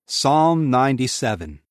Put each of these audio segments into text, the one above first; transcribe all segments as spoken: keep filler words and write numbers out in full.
Psalm ninety-seven.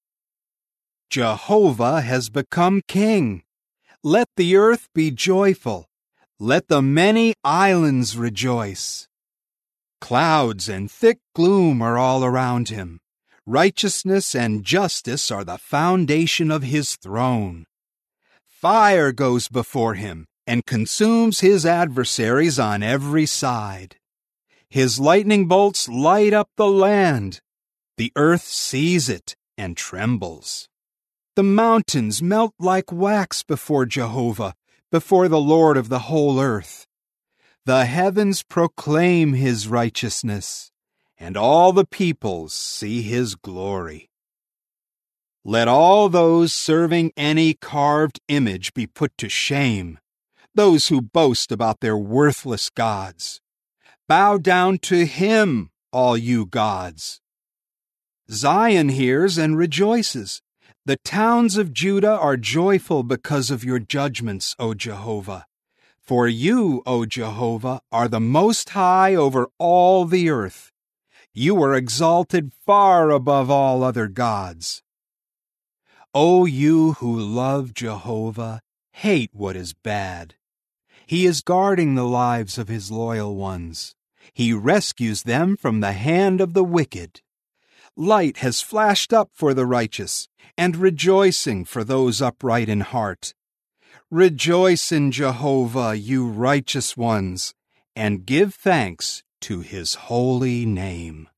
Jehovah has become king. Let the earth be joyful. Let the many islands rejoice. Clouds and thick gloom are all around him. Righteousness and justice are the foundation of his throne. Fire goes before him and consumes his adversaries on every side. His lightning bolts light up the land. The earth sees it and trembles. The mountains melt like wax before Jehovah, before the Lord of the whole earth. The heavens proclaim his righteousness, and all the peoples see his glory. Let all those serving any carved image be put to shame, those who boast about their worthless gods. Bow down to him, all you gods. Zion hears and rejoices. The towns of Judah are joyful because of your judgments, O Jehovah. For you, O Jehovah, are the Most High over all the earth. You are exalted far above all other gods. O you who love Jehovah, hate what is bad. He is guarding the lives of his loyal ones. He rescues them from the hand of the wicked. Light has flashed up for the righteous, and rejoicing for those upright in heart. Rejoice in Jehovah, you righteous ones, and give thanks to his holy name.